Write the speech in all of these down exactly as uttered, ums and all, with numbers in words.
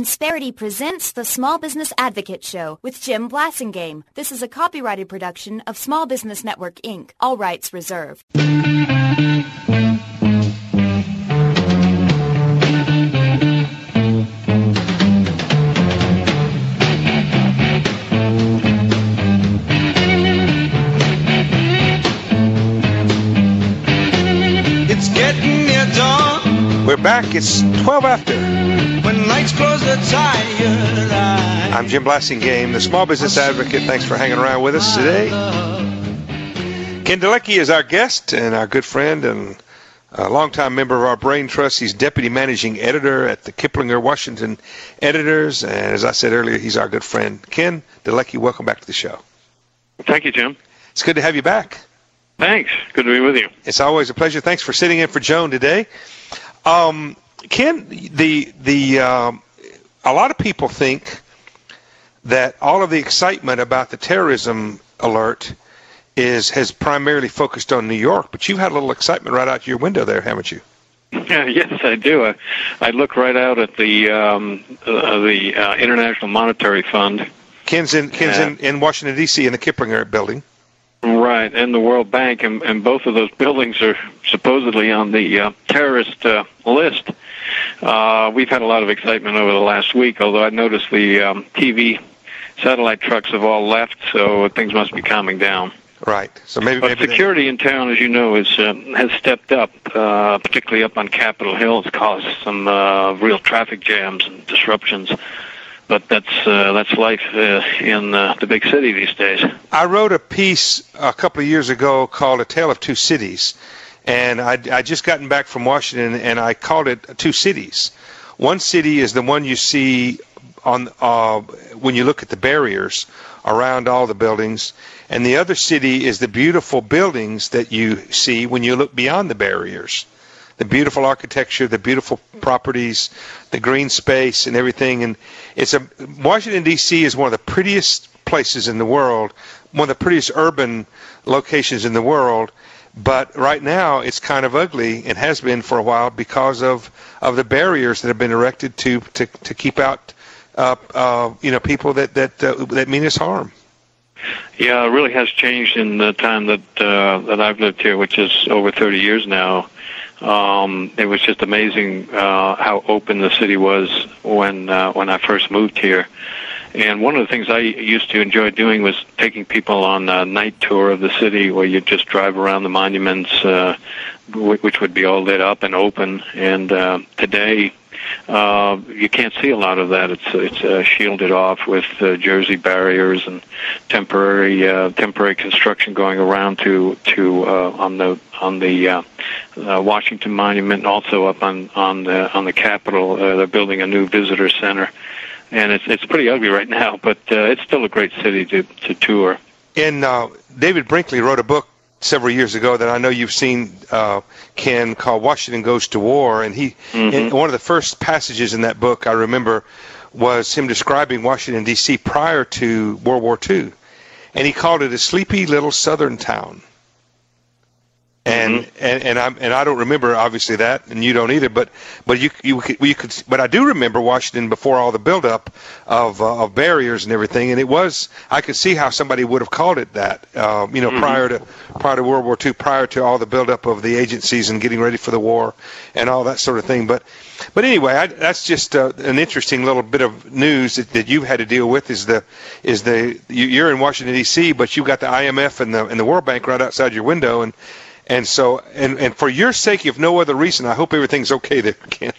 Insperity presents the Small Business Advocate Show with Jim Blasingame. This is a copyrighted production of Small Business Network, Incorporated. All rights reserved. It's getting near dawn. We're back. It's twelve after. When lights close the tired eyes. I'm Jim Blasingame, the Small Business Advocate. Thanks for hanging around with us today. Ken Dalecki is our guest and our good friend and a longtime member of our Brain Trust. He's Deputy Managing Editor at the Kiplinger Washington Editors. And as I said earlier, he's our good friend. Ken Dalecki, welcome back to the show. Thank you, Jim. It's good to have you back. Thanks. Good to be with you. It's always a pleasure. Thanks for sitting in for Joan today. Um, Ken, the the um, a lot of people think that all of the excitement about the terrorism alert is has primarily focused on New York, but you've had a little excitement right out your window there, haven't you? Yeah, yes, I do. I, I look right out at the um, uh, the uh, International Monetary Fund. Ken's in Ken's uh, in, in Washington D C in the Kiplinger building. Right, and the World Bank, and, and both of those buildings are supposedly on the uh, terrorist uh, list. Uh, we've had a lot of excitement over the last week, although I noticed the um, T V satellite trucks have all left, so things must be calming down. Right. So maybe, but maybe security they... in town, as you know, is uh, has stepped up, uh, particularly up on Capitol Hill. It's caused some uh, real traffic jams and disruptions. But that's uh, that's life uh, in uh, the big city these days. I wrote a piece a couple of years ago called "A Tale of Two Cities," and I I just gotten back from Washington, and I called it Two Cities. One city is the one you see on uh, when you look at the barriers around all the buildings, and the other city is the beautiful buildings that you see when you look beyond the barriers. The beautiful architecture, the beautiful properties, the green space, and everything. And it's a Washington D C is one of the prettiest places in the world, one of the prettiest urban locations in the world. But right now, it's kind of ugly and has been for a while because of, of the barriers that have been erected to to, to keep out uh, uh, you know people that that uh, that mean us harm. Yeah, it really has changed in the time that uh, that I've lived here, which is over thirty years now. Um, it was just amazing uh, how open the city was when uh, when I first moved here. And one of the things I used to enjoy doing was taking people on a night tour of the city where you just drive around the monuments, uh, which would be all lit up and open. And uh, today, uh, you can't see a lot of that. It's it's uh, shielded off with uh, Jersey barriers and temporary uh, temporary construction going around to to uh, on the on the uh, uh, Washington Monument, and also up on on the on the Capitol. Uh, they're building a new visitor center. And it's it's pretty ugly right now, but uh, it's still a great city to, to tour. And uh, David Brinkley wrote a book several years ago that I know you've seen, uh, Ken, called Washington Goes to War. And he, mm-hmm. in one of the first passages in that book I remember was him describing Washington, D C prior to World War Two. And he called it a sleepy little southern town. And, mm-hmm. and and I'm and I don't remember obviously that, and you don't either. But but you you could, you could but I do remember Washington before all the buildup of uh, of barriers and everything, and it was I could see how somebody would have called it that. Uh, you know, mm-hmm. prior to prior to World War Two, prior to all the buildup of the agencies and getting ready for the war and all that sort of thing. But but anyway, I, that's just uh, an interesting little bit of news that, that you've had to deal with. Is the is the you, you're in Washington D C, but you've got the I M F and the and the World Bank right outside your window. And And so, and, and for your sake, if no other reason, I hope everything's okay there, Ken.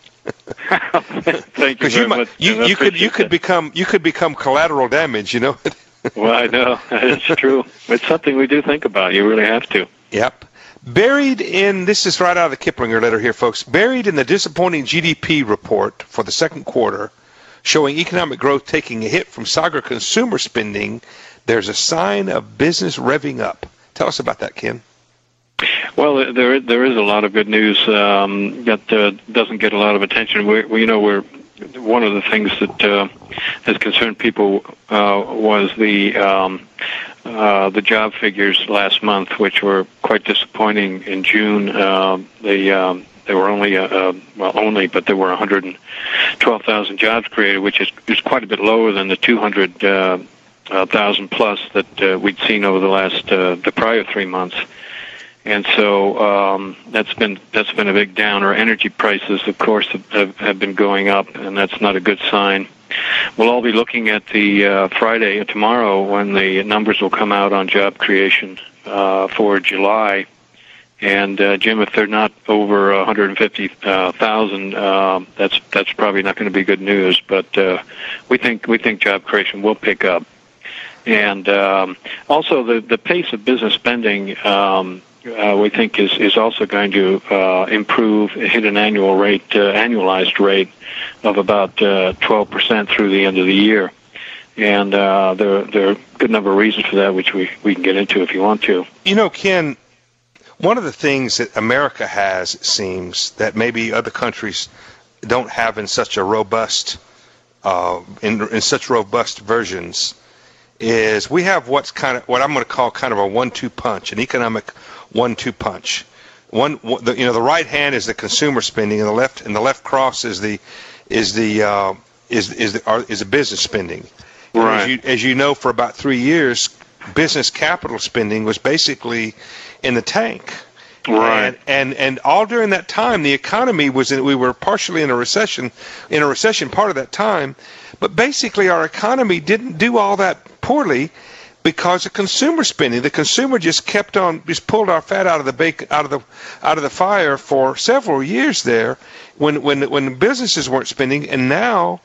Thank you very you might, much. You, you could you could become you could become collateral damage, you know. Well, I know it's true. It's something we do think about. You really have to. Yep. Buried in this is right out of the Kiplinger letter here, folks. Buried in the disappointing G D P report for the second quarter, showing economic growth taking a hit from saga consumer spending, there's a sign of business revving up. Tell us about that, Ken. Well, there there is a lot of good news um, that uh, doesn't get a lot of attention. We, we you know, we're one of the things that uh, has concerned people uh, was the um, uh, the job figures last month, which were quite disappointing. In June, uh, they um, they were only uh, well only, but there were one hundred twelve thousand jobs created, which is, is quite a bit lower than the two hundred uh, uh, thousand plus that uh, we'd seen over the last uh, the prior three months. And so um, that's been that's been a big downer. Energy prices, of course, have, have been going up, and that's not a good sign. We'll all be looking at the uh, Friday and tomorrow when the numbers will come out on job creation uh, for July. And uh, Jim, if they're not over one hundred fifty thousand, uh, that's that's probably not going to be good news. But uh, we think we think job creation will pick up, and um, also the the pace of business spending. Um, Uh, we think is, is also going to uh, improve, hit an annual rate, uh, annualized rate of about uh, twelve percent through the end of the year. And uh, there, there are a good number of reasons for that, which we, we can get into if you want to. You know, Ken, one of the things that America has, it seems, that maybe other countries don't have in such a robust, uh, in, in such robust versions, is we have what's kind of what I'm going to call kind of a one-two punch, an economic one-two punch. One, the, you know, the right hand is the consumer spending, and the left and the left cross is the is the uh, is is the, are, is the business spending. Right. As you, as you know, for about three years, business capital spending was basically in the tank. Right. And, and and all during that time, the economy was in, we were partially in a recession, in a recession part of that time, but basically our economy didn't do all that poorly because of consumer spending. The consumer just kept on, just pulled our fat out of the bake, out of the out of the fire for several years there, when when when businesses weren't spending, and now.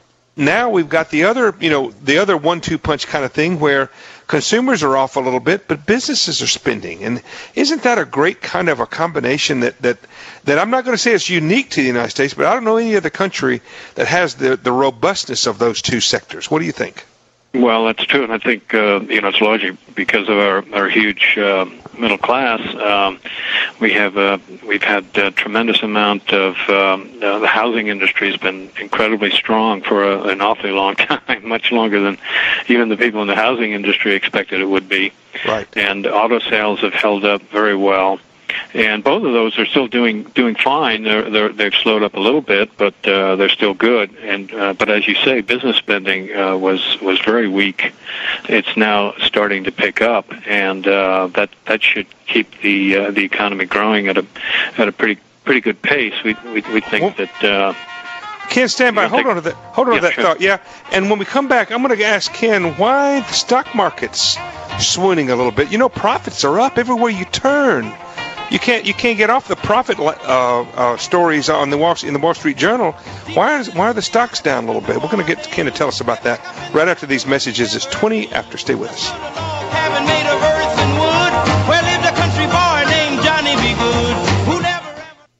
Now we've got the other, you know, the other one-two punch kind of thing where consumers are off a little bit, but businesses are spending. And isn't that a great kind of a combination that, that, that I'm not going to say it's unique to the United States, but I don't know any other country that has the, the robustness of those two sectors. What do you think? Well, that's true, and I think uh, you know it's largely because of our our huge uh, middle class. Um, we have uh, we've had a tremendous amount of um, uh, the housing industry has been incredibly strong for a, an awfully long time, much longer than even the people in the housing industry expected it would be. Right. And auto sales have held up very well. And both of those are still doing doing fine. They're, they're, they've slowed up a little bit, but uh, they're still good. And uh, but as you say, business spending uh, was was very weak. It's now starting to pick up, and uh, that that should keep the uh, the economy growing at a at a pretty pretty good pace. We we, we think well, that. Uh, Ken, stand by. Hold think, on to that. Hold on yeah, to that sure. thought. Yeah. And when we come back, I'm going to ask Ken why the stock market's swooning a little bit. You know, profits are up everywhere you turn. You can't you can't get off the profit uh, uh, stories on the Wall in the Wall Street Journal. Why is why are the stocks down a little bit? We're going to get Ken to tell us about that right after these messages. It's twenty after. Stay with us. Made of earth and wood, where lived a country boy named Johnny B. Good, who never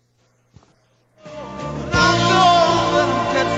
ever. I'll go and catch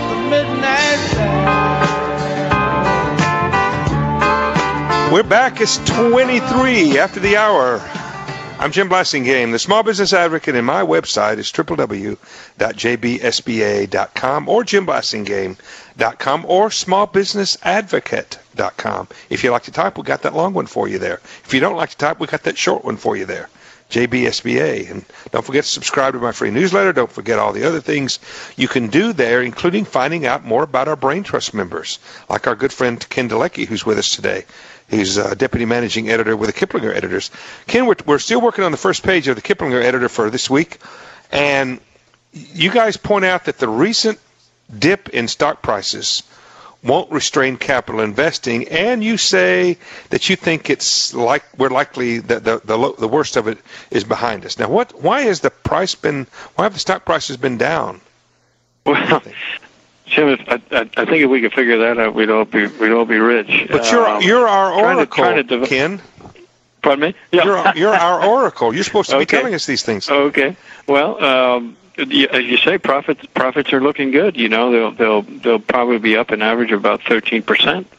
the midnight. We're back. It's twenty-three after the hour. I'm Jim Blasingame, the Small Business Advocate, and my website is w w w dot j b s b a dot com or jim blasingame dot com or small business advocate dot com. If you like to type, we got that long one for you there. If you don't like to type, we got that short one for you there, J B S B A. And don't forget to subscribe to my free newsletter. Don't forget all the other things you can do there, including finding out more about our Brain Trust members, like our good friend Ken Dalecki, who's with us today. He's a deputy managing editor with the Kiplinger Editors. Ken, we're, we're still working on the first page of the Kiplinger Editor for this week, and you guys point out that the recent dip in stock prices won't restrain capital investing, and you say that you think it's like we're likely that the the, the worst of it is behind us. Now, what? Why has the price been? Why have the stock prices been down? Well, Jim, I, I, I think if we could figure that out, we'd all be we'd all be rich. But you're um, you're our oracle, trying to, trying to dev- Ken. Pardon me? Yeah. You're you're our oracle. You're supposed to be okay. telling us these things. Okay. Well, um, as you say, profits profits are looking good. You know, they'll they'll they'll probably be up an average of about thirteen percent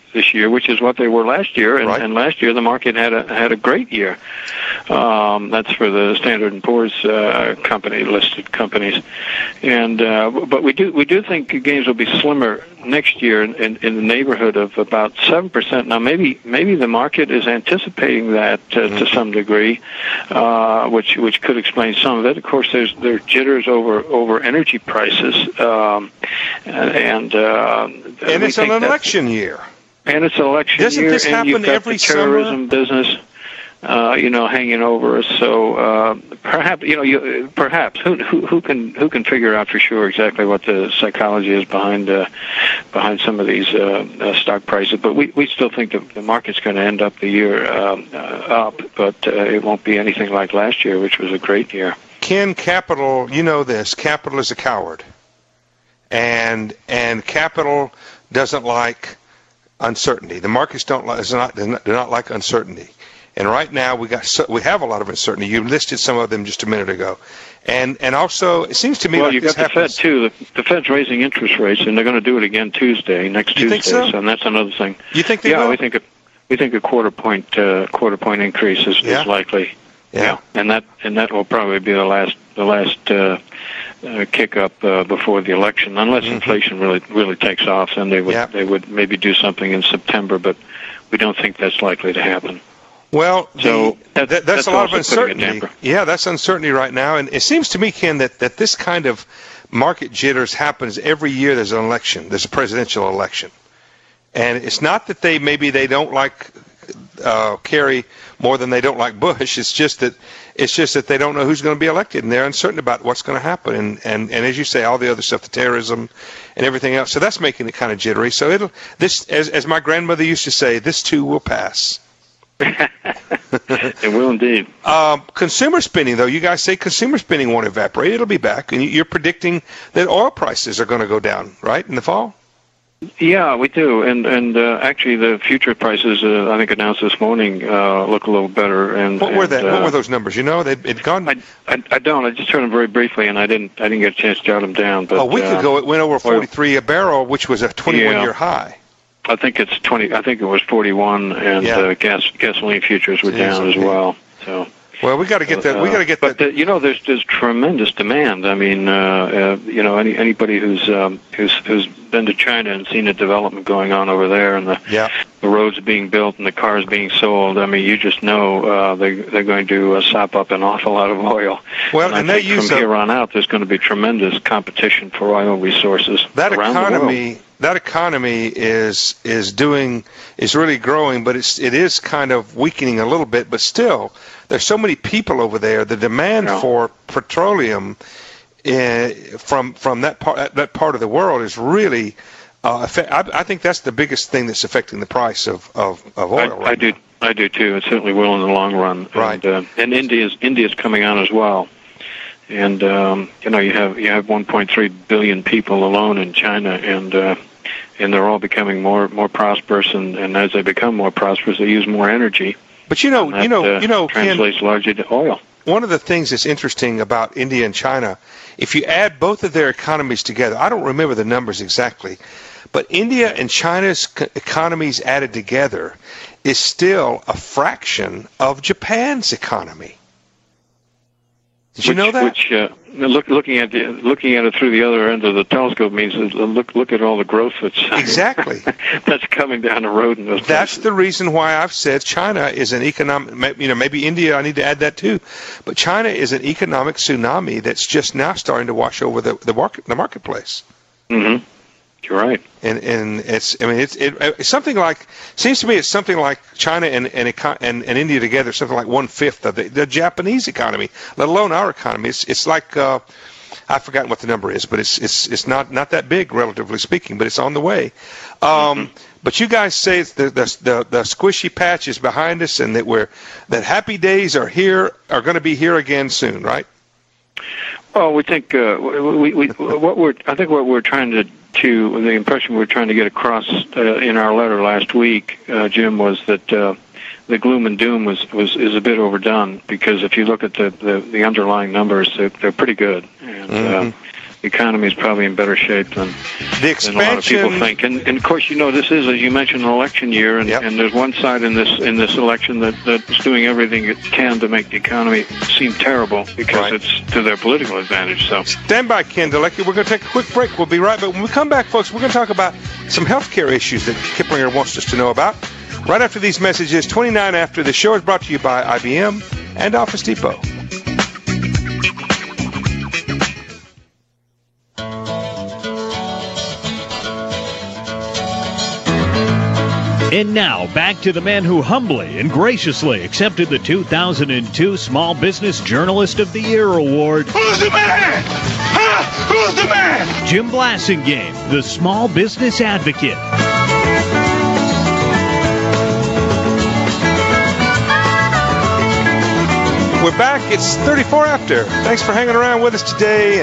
this year, which is what they were last year. And, right. and last year the market had a had a great year. Um, that's for the Standard and Poor's uh, company listed companies. And uh, but we do we do think gains will be slimmer next year in, in, in the neighborhood of about seven percent. Now maybe maybe the market is anticipating that uh, mm-hmm. to some degree, uh, which which could explain some of it. Of course, there's there are jitters over over energy prices, um, and uh, and it's an election year. And it's an election Doesn't year, this and happen you've got every the terrorism summer? business, uh, you know, hanging over us. So uh, perhaps, you know, you, perhaps who, who who can who can figure out for sure exactly what the psychology is behind uh, behind some of these uh, uh, stock prices? But we, we still think that the market's going to end up the year um, uh, up, but uh, it won't be anything like last year, which was a great year. Ken, capital, you know this. Capital is a coward, and and capital doesn't like uncertainty. The markets don't like, is not, do not do not like uncertainty, and right now we got so, we have a lot of uncertainty. You listed some of them just a minute ago, and and also it seems to me well, like you've this got the happens. Fed too. The, the Fed's raising interest rates, and they're going to do it again Tuesday, next You Tuesday. think so? And that's another thing. You think they yeah, will? we think a, we think a quarter point uh, quarter point increase is, Yeah. is likely. Yeah. yeah, and that and that will probably be the last the last uh, uh, kick up uh, before the election, unless Mm-hmm. inflation really really takes off. Then they would Yeah. they would maybe do something in September, but we don't think that's likely to happen. Well, So the, that- that, that's, that's a lot of also putting a uncertainty. damper. Yeah, that's uncertainty right now, and it seems to me, Ken, that, that this kind of market jitters happens every year. There's an election. There's a presidential election, and it's not that they maybe they don't like uh, Kerry more than they don't like Bush. It's just that it's just that they don't know who's going to be elected, and they're uncertain about what's going to happen. And, and, and as you say, all the other stuff, the terrorism and everything else. So that's making it kind of jittery. So it'll this, as as my grandmother used to say, this too will pass. It will indeed. Um, consumer spending, though, you guys say consumer spending won't evaporate. It'll be back. And you're predicting that oil prices are going to go down, right, in the fall? Yeah, we do, and and uh, actually the future prices uh, I think announced this morning uh, look a little better. And What were and, that? Uh, what were those numbers? You know, they'd it'd gone. I, I I don't. I just heard them very briefly, and I didn't I didn't get a chance to jot them down. But a week uh, ago, it went over forty-three a barrel, which was a twenty-one Yeah. year high. I think it's twenty. I think it was forty-one, and Yeah. uh, gas gasoline futures were Jeez, down as okay. well. So. Well, we got to get that. We got to get but that. uh, you know, there's there's tremendous demand. I mean, uh, uh, you know, any anybody who's um, who's who's been to China and seen the development going on over there, and the Yeah. the roads being built and the cars being sold. I mean, you just know uh, they they're going to uh, sop up an awful lot of oil. Well, and, I and they think use from a- here on out, there's going to be tremendous competition for oil resources That around the world. economy, that economy is is doing is really growing, but it's it is kind of weakening a little bit. But still, there's so many people over there. The demand Yeah. for petroleum uh, from from that part that part of the world is really. Uh, affect, I, I think that's the biggest thing that's affecting the price of of, of oil. I, right I do, now. I do too. It certainly will in the long run. Right. And, uh, and India's India's coming on as well. And um, you know, you have you have one point three billion people alone in China, and uh, and they're all becoming more more prosperous. And, and as they become more prosperous, they use more energy. But you know, And that, you know, uh, you know, Ken, translates largely to oil. one of the things that's interesting about India and China, if you add both of their economies together, I don't remember the numbers exactly, but India and China's co- economies added together is still a fraction of Japan's economy. Did you which, know that? Which uh, look, looking at the, looking at it through the other end of the telescope means that look look at all the growth that's Exactly. that's coming down the road in those That's places. the reason why I've said China is an economic, you know, maybe India, I need to add that too, but China is an economic tsunami that's just now starting to wash over the, the market, the marketplace. Mm-hmm. You're right. And and it's I mean it's it, it's something like seems to me it's something like China and and eco- and, and India together, something like one fifth of the, the Japanese economy, let alone our economy. It's it's like uh, I've forgotten what the number is, but it's it's it's not not that big relatively speaking, but it's on the way. Um, mm-hmm. But you guys say it's the, the the the squishy patch is behind us, and that we're that happy days are here are going to be here again soon, right? Well, we think uh, we, we what we're I think what we're trying to to the impression we're trying to get across uh, in our letter last week, uh, Jim, was that uh, the gloom and doom was, was is a bit overdone, because if you look at the, the, the underlying numbers, they're, they're pretty good, and Mm-hmm. uh, economy is probably in better shape than, the than a lot of people think. And, and of course, you know, this is, as you mentioned, an election year, and, yep. and there's one side in this in this election that that's doing everything it can to make the economy seem terrible because right. it's to their political advantage. So stand by, Ken Dalecki. We're going to take a quick break. We'll be right back. When we come back, folks, we're going to talk about some health care issues that Kiplinger wants us to know about. Right after these messages, twenty-nine after. The show is brought to you by I B M and Office Depot. And now, back to the man who humbly and graciously accepted the two thousand two Small Business Journalist of the Year award. Who's the man? Huh? Who's the man? Jim Blasingame, the Small Business Advocate. We're back. It's thirty-four after. Thanks for hanging around with us today.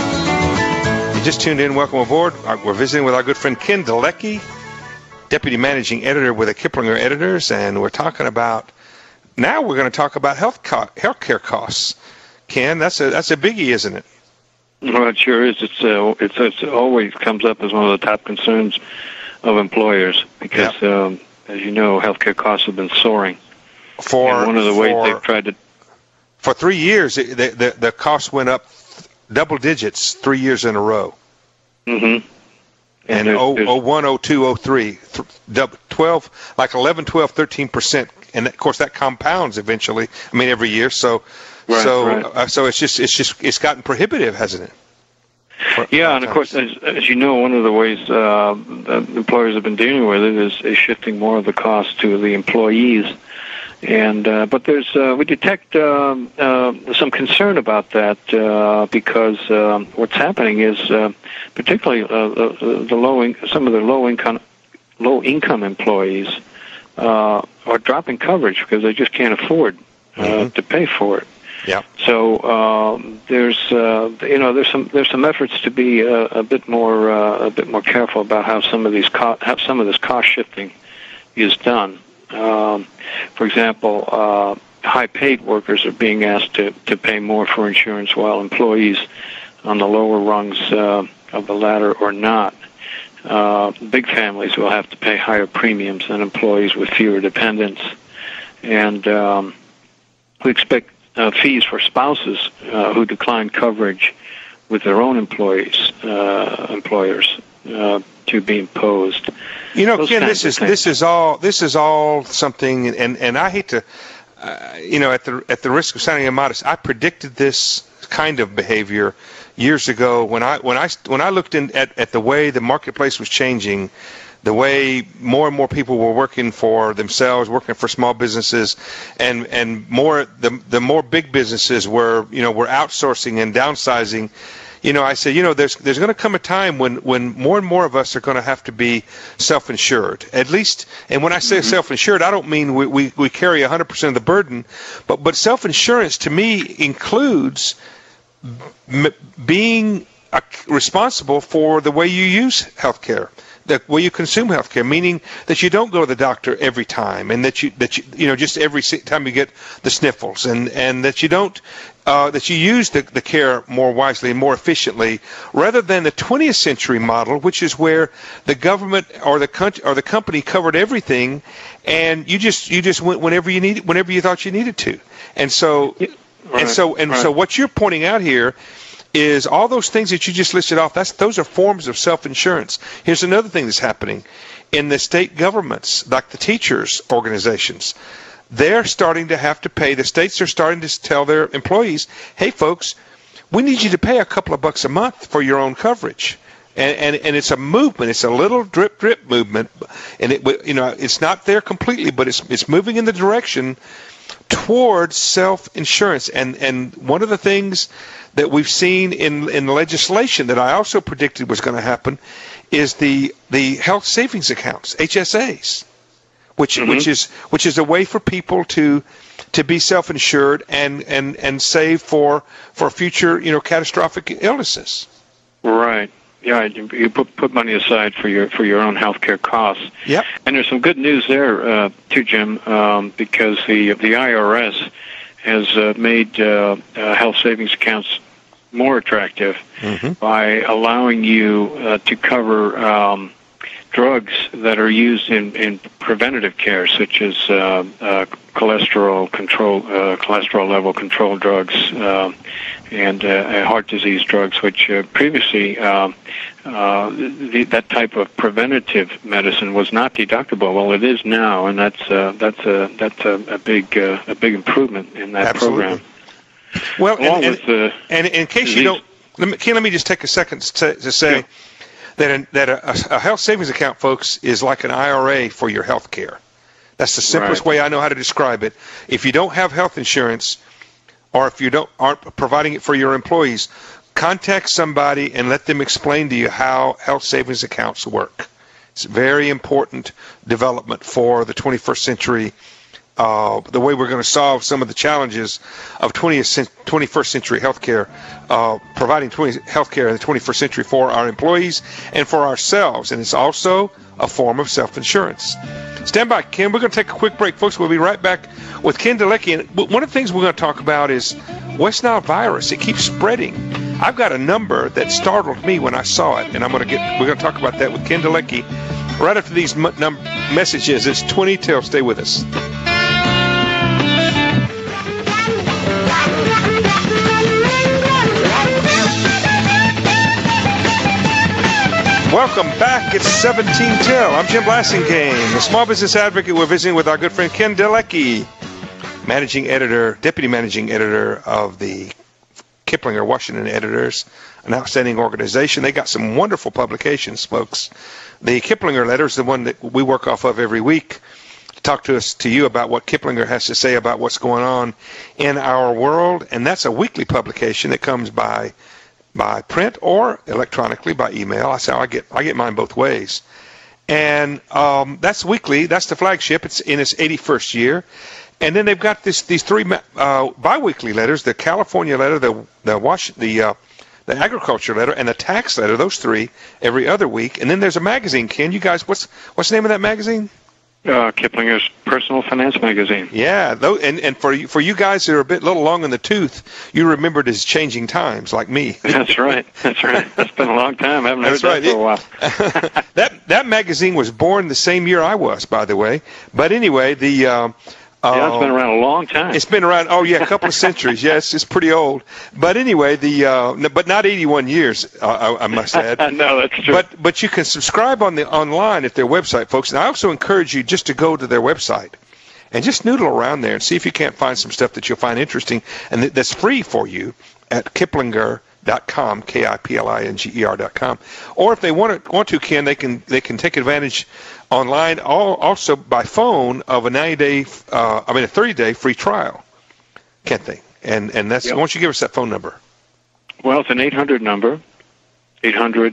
And you just tuned in. Welcome aboard. We're visiting with our good friend Ken Dalecki, Deputy Managing Editor with the Kiplinger Editors, and we're talking about, now we're going to talk about health co- healthcare costs. Ken, that's a that's a biggie, isn't it? Well, it sure is. It's, uh, it's, it's always comes up as one of the top concerns of employers because, yep. um, as you know, healthcare costs have been soaring. For and one of the for, ways they've tried to... For three years, the, the, the cost went up double digits three years in a row. Mm-hmm. And, and oh one, oh two, oh three, twelve, like eleven, twelve, thirteen percent, and of course that compounds eventually. I mean, every year. So, right, so, right. Uh, so it's just, it's just, it's gotten prohibitive, hasn't it? For, yeah, and of course, as, as you know, one of the ways uh, that employers have been dealing with it is, is shifting more of the cost to the employees. And uh, but there's uh, we detect um, uh, some concern about that uh, because uh, what's happening is uh, particularly uh, the, the low in- some of the low income low income employees uh, are dropping coverage because they just can't afford uh, mm-hmm. to pay for it. Yeah. So um, there's uh, you know there's some there's some efforts to be a, a bit more uh, a bit more careful about how some of these co- how some of this cost shifting is done. Um, for example, uh, high-paid workers are being asked to, to pay more for insurance, while employees on the lower rungs uh, of the ladder are not. Uh, big families will have to pay higher premiums than employees with fewer dependents, and um, we expect uh, fees for spouses uh, who decline coverage with their own employees, uh, employers, uh, to be imposed. You know, Those Ken, this is things. this is all this is all something, and, and I hate to, uh, you know, at the at the risk of sounding immodest, I predicted this kind of behavior years ago when I when I when I looked in at, at the way the marketplace was changing, the way more and more people were working for themselves, working for small businesses, and and more the the more big businesses were you know were outsourcing and downsizing. You know, I said, you know, there's there's going to come a time when, when more and more of us are going to have to be self-insured, at least. And when I say mm-hmm. self-insured, I don't mean we, we, we carry one hundred percent of the burden, but but self-insurance to me includes m- being uh, responsible for the way you use healthcare, the way you consume healthcare, meaning that you don't go to the doctor every time, and that you that you you know just every time you get the sniffles, and, and that you don't. Uh, that you use the, the care more wisely and more efficiently, rather than the twentieth century model, which is where the government or the country or the company covered everything, and you just you just went whenever you needed, whenever you thought you needed to. And so, yeah, right, and so, and right. so, what you're pointing out here is all those things that you just listed off. That's those are forms of self-insurance. Here's another thing that's happening in the state governments, like the teachers' organizations. They're starting to have to pay, the states are starting to tell their employees, hey, folks, we need you to pay a couple of bucks a month for your own coverage. And, and, and it's a movement. It's a little drip, drip movement. And it, you know, it's not there completely, but it's it's moving in the direction towards self-insurance. And, and one of the things that we've seen in, in legislation that I also predicted was going to happen is the the health savings accounts, H S As. Which mm-hmm. which is which is a way for people to to be self-insured and, and, and save for for future you know catastrophic illnesses. Right. Yeah. You put put money aside for your for your own healthcare costs. Yep. And there's some good news there uh, too, Jim, um, because the the I R S has uh, made uh, uh, health savings accounts more attractive mm-hmm. by allowing you uh, to cover um, drugs that are used in, in preventative care, such as uh, uh, cholesterol control, uh, cholesterol level control drugs, uh, and uh, heart disease drugs, which uh, previously uh, uh, the, that type of preventative medicine was not deductible. Well, it is now, and that's uh, that's a that's a, a big uh, a big improvement in that Absolutely. program. Well, Along and, with the and, and in case disease. you don't, let me, Ken, let me just take a second to, to say Yeah. that an, that a, a health savings account, folks, is like an I R A for your health care. That's the simplest Right. way I know how to describe it. If you don't have health insurance, or if you don't aren't providing it for your employees, contact somebody and let them explain to you how health savings accounts work. It's a very important development for the twenty-first century. Uh, the way we're going to solve some of the challenges of twentieth, twenty-first century healthcare, uh, providing twenty, healthcare in the twenty-first century for our employees and for ourselves. And it's also a form of self-insurance. Stand by, Ken. We're going to take a quick break, folks. We'll be right back with Ken Dalecki. And one of the things we're going to talk about is West Nile virus. It keeps spreading. I've got a number that startled me when I saw it, and I'm going to get. We're going to talk about that with Ken Dalecki right after these m- num- messages. It's twenty till. Stay with us. Welcome back. It's seventeen till. I'm Jim Blasingame, the small business advocate. We're visiting with our good friend Ken Dalecki, managing editor, deputy managing editor of the Kiplinger Washington Editors, an outstanding organization. They got some wonderful publications, folks. The Kiplinger letter is the one that we work off of every week to talk to us, to you about what Kiplinger has to say about what's going on in our world. And that's a weekly publication that comes by by print or electronically by email. That's how I get I get mine both ways. And um, that's weekly. That's the flagship. It's in its eighty-first year. And then they've got this these three uh, biweekly letters: the California letter, the the Wash, the uh, the agriculture letter, and the tax letter. Those three every other week. And then there's a magazine. Ken, you guys, what's what's the name of that magazine? Uh, Kiplinger's Personal Finance Magazine. Yeah, those, and and for you, for you guys that are a bit little long in the tooth, you remember it as Changing Times, like me. That's right. That's right. That's been a long time. I haven't heard That's right. that for a while. that that magazine was born the same year I was, by the way. But anyway, the uh, yeah, it's been around a long time. It's been around. Oh yeah, a couple of centuries. Yes, it's pretty old. But anyway, the uh, no, but not eighty-one years. Uh, I, I must add. No, that's true. But but you can subscribe on the online at their website, folks. And I also encourage you just to go to their website and just noodle around there and see if you can't find some stuff that you'll find interesting and that, that's free for you at Kiplinger dot com, K I P L I N G E R dot com. Or if they want to, want to, Ken, they can they can take advantage online, all, also by phone, of a ninety-day, uh, I mean a thirty-day free trial, can't they? And and that's, yep. Why don't you give us that phone number? Well, it's an eight hundred number, eight hundred,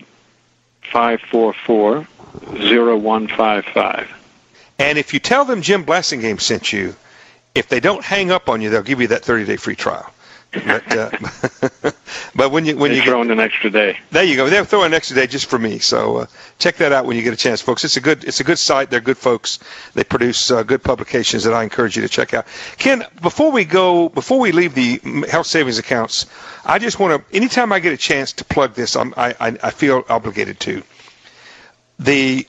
five four four, zero one five five. And if you tell them Jim Blasingame sent you, if they don't hang up on you, they'll give you that thirty-day free trial. But, uh, but when you when They're you throwing an extra day. There you go. They'll throw an extra day just for me. So uh, check that out when you get a chance, folks. It's a good it's a good site. They're good folks. They produce uh, good publications that I encourage you to check out. Ken, before we go, before we leave the health savings accounts, I just want to. Anytime I get a chance to plug this, I'm, I I, I feel obligated to. The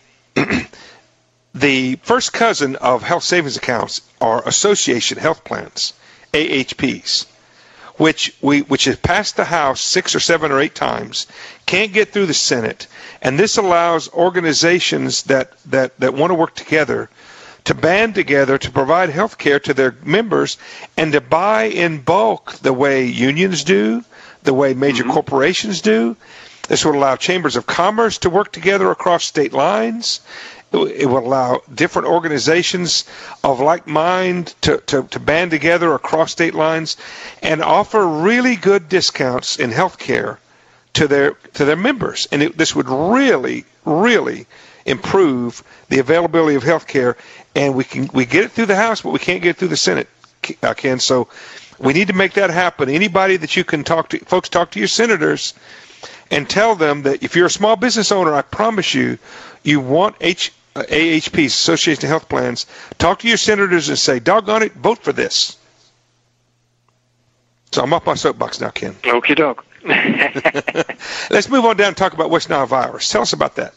the first cousin of health savings accounts are association health plans, A H Ps. Which we which has passed the House six or seven or eight times, can't get through the Senate, and this allows organizations that, that, that want to work together to band together to provide health care to their members and to buy in bulk the way unions do, the way major mm-hmm. corporations do. This would allow chambers of commerce to work together across state lines. It would allow different organizations of like mind to, to, to band together across state lines and offer really good discounts in health care to their to their members. And it, this would really, really improve the availability of health care. And we can we get it through the House, but we can't get it through the Senate, uh, Ken. So we need to make that happen. Anybody that you can talk to, folks, talk to your senators and tell them that if you're a small business owner, I promise you, you want H, uh, A H Ps, Association of Health Plans, talk to your senators and say, doggone it, vote for this. So I'm off my soapbox now, Ken. Okie doke. Let's move on down and talk about West Nile virus. Tell us about that.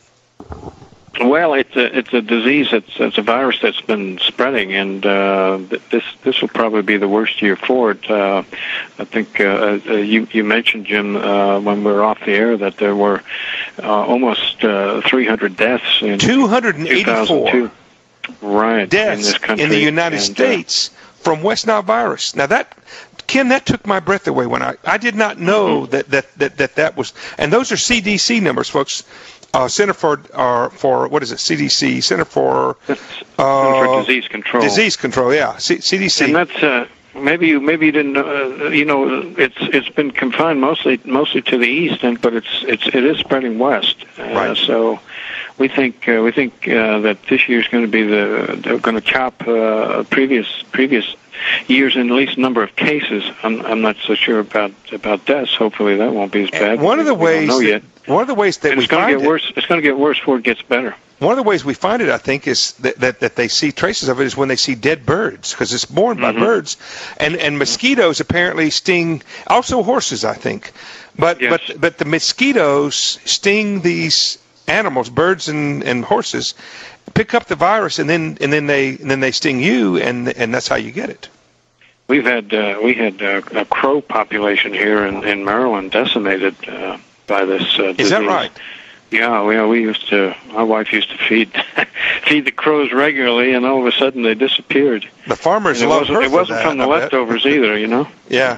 Well, it's a it's a disease that's it's a virus that's been spreading, and uh, this this will probably be the worst year for it. Uh, I think uh, uh, you you mentioned, Jim, uh, when we were off the air, that there were uh, almost uh, three hundred deaths in two hundred eighty-four right deaths in this country in the United and, States uh, from West Nile virus. Now that. Ken, that took my breath away when I, I did not know mm-hmm. that, that, that, that that was, and those are C D C numbers, folks. Uh, Center for, uh, for, what is it, C D C, Center for, uh, Center for Disease Control. Disease Control, yeah, C- CDC. And that's, uh, maybe you, maybe you didn't, uh, you know, it's, it's been confined mostly, mostly to the east, and, but it's, it's, it is spreading west. Uh, right. So we think, uh, we think, uh, that this year's going to be the, they're going to chop, uh, previous, previous years in at least a number of cases. I'm, I'm not so sure about about deaths. Hopefully that won't be as bad. One of the we ways, don't know yet. One of the ways that and we it's going find to get it, worse. It's going to get worse before it gets better. One of the ways we find it, I think, is that that, that they see traces of it is when they see dead birds, because it's borne by mm-hmm. birds, and and mosquitoes apparently sting also horses, I think, but yes. but but the mosquitoes sting these animals, birds and, and horses, pick up the virus, and then and then they and then they sting you, and and that's how you get it. We've had uh, we had uh, a crow population here in, in Maryland decimated uh, by this uh, disease. Is that right? Yeah, we we used to. My wife used to feed feed the crows regularly, and all of a sudden they disappeared. The farmers and it love wasn't, her It wasn't for that, from the I leftovers bet. either, you know. Yeah.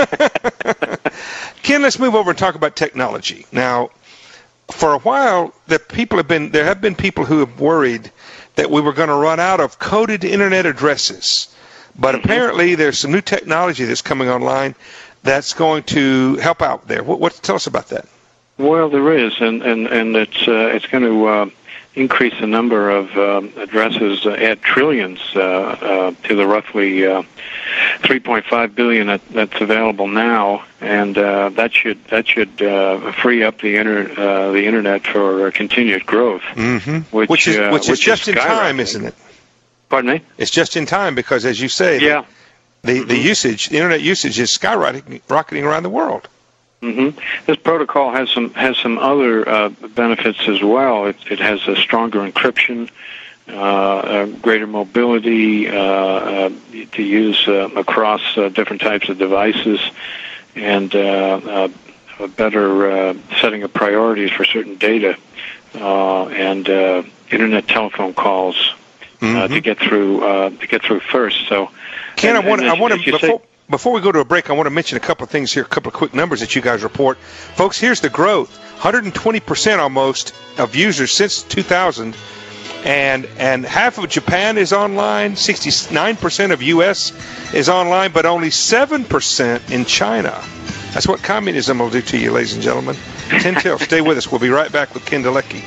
yeah. Ken, let's move over and talk about technology now. For a while, the people have been there have been people who have worried that we were going to run out of coded internet addresses. But mm-hmm. apparently there's some new technology that's coming online that's going to help out there. What, what tell us about that? Well, there is, and and and it's uh, it's going to uh, increase the number of um, addresses, uh, add trillions uh, uh, to the roughly uh, three point five billion that, that's available now, and uh, that should that should uh, free up the inter, uh, the internet for uh, continued growth. Mm-hmm. Which, which is uh, which is which just is in time, isn't it? Pardon me? It's just in time because, as you say, yeah. the, the, mm-hmm. the usage, the internet usage is skyrocketing rocketing around the world. Mm-hmm. This protocol has some has some other uh, benefits as well. It, it has a stronger encryption, uh, uh, greater mobility uh, uh, to use uh, across uh, different types of devices, and uh, uh, a better uh, setting of priorities for certain data, uh, and uh, internet telephone calls. Mm-hmm. Uh, to get through, uh, to get through first. So, Ken, and, I want, and I want to before, say, before we go to a break, I want to mention a couple of things here, a couple of quick numbers that you guys report, folks. Here's the growth: one hundred twenty percent almost of users since two thousand, and and half of Japan is online. sixty-nine percent of U S is online, but only seven percent in China. That's what communism will do to you, ladies and gentlemen. ten till. Stay with us. We'll be right back with Ken Dalecki.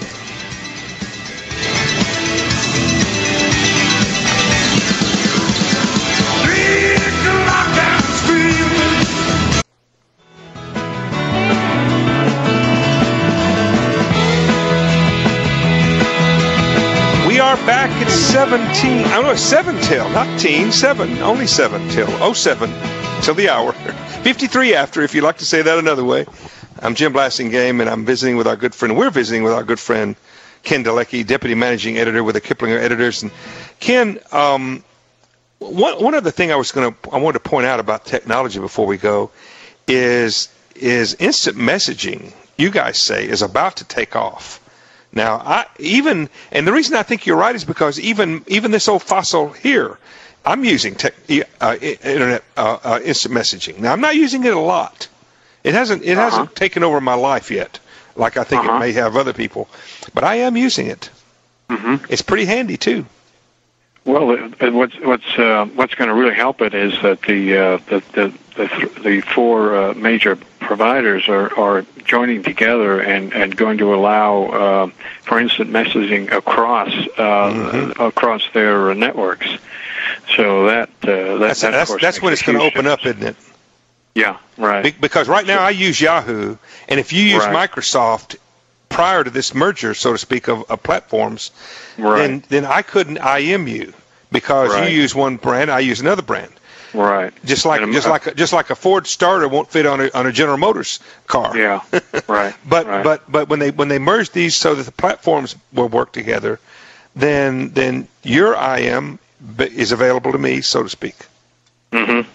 Back at seventeen, I don't know, seven till, not teen, seven, only seven till, oh seven till the hour, fifty-three after, if you'd like to say that another way. I'm Jim Blasingame, and I'm visiting with our good friend, we're visiting with our good friend, Ken Dalecki, Deputy Managing Editor with the Kiplinger Editors. And Ken, um, one, one other thing I was going to, I wanted to point out about technology before we go is, is instant messaging, you guys say, is about to take off. Now, I even, and the reason I think you're right is because even even this old fossil here, I'm using tech, uh, internet uh, uh, instant messaging. Now, I'm not using it a lot. It hasn't it uh-huh. hasn't taken over my life yet, like I think uh-huh. it may have other people. But I am using it. Mm-hmm. It's pretty handy too. Well, what's what's uh, what's going to really help it is that the uh, the, the the the four uh, major providers are, are joining together and, and going to allow uh, for instant messaging across uh, mm-hmm. across their networks. So that uh, that that's that, that's, that's when it's going to open up, isn't it? Yeah, right. Be- because right now I use Yahoo, and if you use right. Microsoft prior to this merger, so to speak, of, of platforms, right. then then I couldn't I M you because right. you use one brand, I use another brand. Right. Just like And, just uh, like a, just like a Ford starter won't fit on a on a General Motors car. Yeah. Right. but right. but but when they when they merged these so that the platforms will work together, then then your I M is available to me, so to speak. Mm-hmm.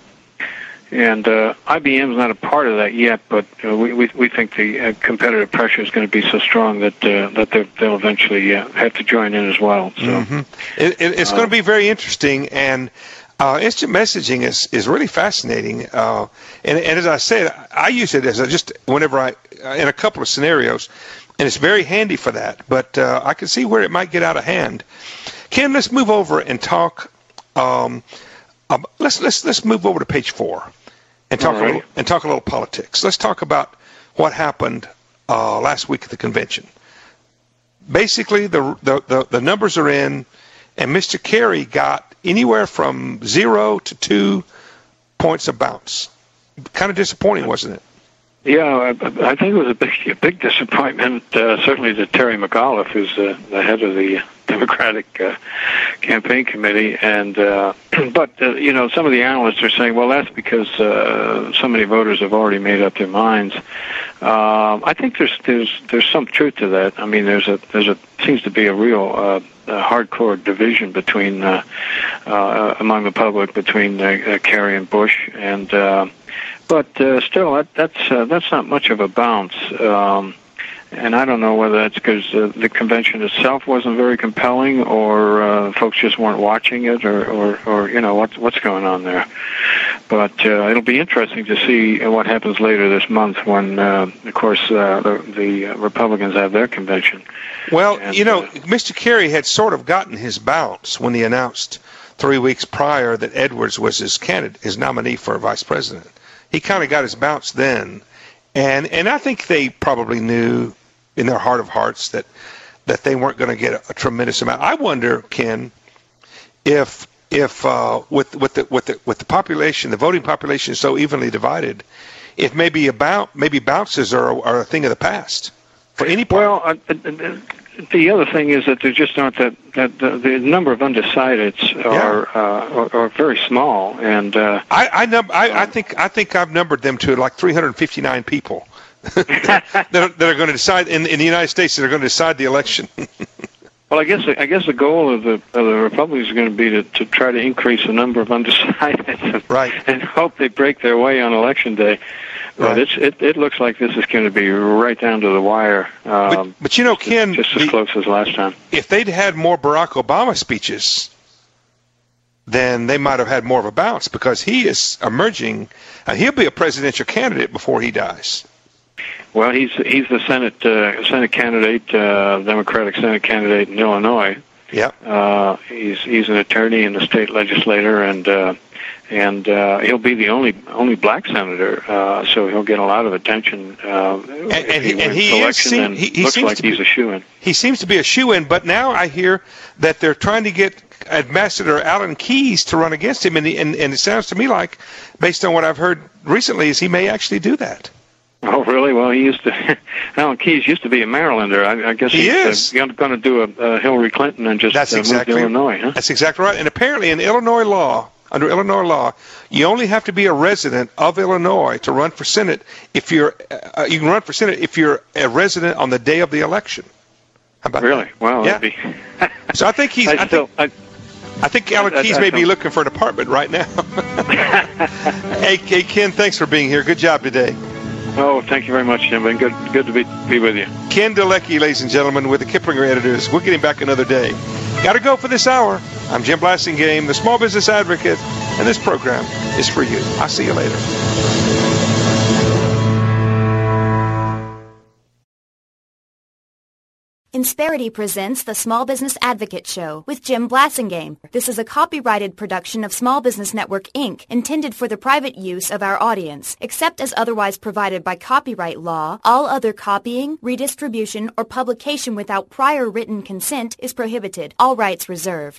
And uh, I B M is not a part of that yet, but uh, we, we we think the uh, competitive pressure is going to be so strong that uh, that they'll eventually uh, have to join in as well. So mm-hmm. it, it, it's uh, going to be very interesting, and uh, instant messaging is, is really fascinating. Uh, and, and as I said, I use it as a just whenever I in a couple of scenarios, and it's very handy for that. But uh, I can see where it might get out of hand. Ken, let's move over and talk. Um, um, let's let's let's move over to page four. And talk right. a little and talk a little politics. Let's talk about what happened uh, last week at the convention. Basically, the, the the the numbers are in, and Mister Kerry got anywhere from zero to two points of bounce. Kind of disappointing, wasn't it? Yeah, I, I think it was a big, a big disappointment, uh, certainly to Terry McAuliffe, who's uh, the head of the Democratic uh, campaign committee. And uh, but uh, you know, some of the analysts are saying, well, that's because uh, so many voters have already made up their minds. Um, I think there's there's there's some truth to that. I mean, there's a there's a seems to be a real uh, a hardcore division between uh, uh, among the public between uh, uh, Kerry and Bush, and. Uh, But uh, still, that, that's uh, that's not much of a bounce, um, and I don't know whether that's because uh, the convention itself wasn't very compelling, or uh, folks just weren't watching it, or, or, or you know what's what's going on there. But uh, it'll be interesting to see what happens later this month when, uh, of course, uh, the, the Republicans have their convention. Well, and, you know, uh, Mister Kerry had sort of gotten his bounce when he announced three weeks prior that Edwards was his candidate, his nominee for vice president. He kind of got his bounce then, and and I think they probably knew in their heart of hearts that that they weren't going to get a, a tremendous amount. I wonder, Ken, if if uh, with with the with the with the population, the voting population is so evenly divided, if maybe about maybe bounces are are a thing of the past for any party. Well, uh, uh, the other thing is that there just aren't that, that the, the number of undecideds are, yeah. uh, are are very small, and uh, I I, num- I I think I think I've numbered them to like three hundred fifty-nine people that, are, that are going to decide in in the United States that are going to decide the election. Well, I guess I guess the goal of the of the Republicans is going to be to, to try to increase the number of undecideds, and, right. and hope they break their way on election day. But right. it's, it it looks like this is going to be right down to the wire. Um, but, but you know, just, Ken, just as the, close as last time. If they'd had more Barack Obama speeches, then they might have had more of a bounce because he is emerging. Uh, he'll be a presidential candidate before he dies. Well, he's he's the Senate uh, Senate candidate, uh, Democratic Senate candidate in Illinois. Yeah. Uh, he's he's an attorney and a state legislator, and uh, and uh, he'll be the only only black senator. Uh, so he'll get a lot of attention. Uh, and, if and he, he, and he the is election, seem, then he, he looks seems like to he's be, a shoo-in. He seems to be a shoo-in, but now I hear that they're trying to get Ambassador Alan Keyes to run against him, and, the, and and it sounds to me like, based on what I've heard recently, is he may actually do that. Oh, really? Well, he used to. Alan Keyes used to be a Marylander. I, I guess he he's is uh, going to do a, a Hillary Clinton and just that's uh, exactly, move to Illinois. Huh? That's exactly right. And apparently, in Illinois law, under Illinois law, you only have to be a resident of Illinois to run for Senate. If you're, uh, you can run for Senate if you're a resident on the day of the election. How about really? that? Wow. Yeah. Be... So I think he's. I, I still, think, I, I think Alan Keyes may be looking for an apartment right now. hey, hey, Ken, thanks for being here. Good job today. Oh, thank you very much, Jim. Been good, good to be be with you. Ken Dalecki, ladies and gentlemen, with the Kiplinger editors. We'll get him back another day. Got to go for this hour. I'm Jim Blasingame, the Small Business Advocate, and this program is for you. I'll see you later. Insperity presents the Small Business Advocate Show with Jim Blasingame. This is a copyrighted production of Small Business Network, Incorporated, intended for the private use of our audience. Except as otherwise provided by copyright law, all other copying, redistribution, or publication without prior written consent is prohibited. All rights reserved.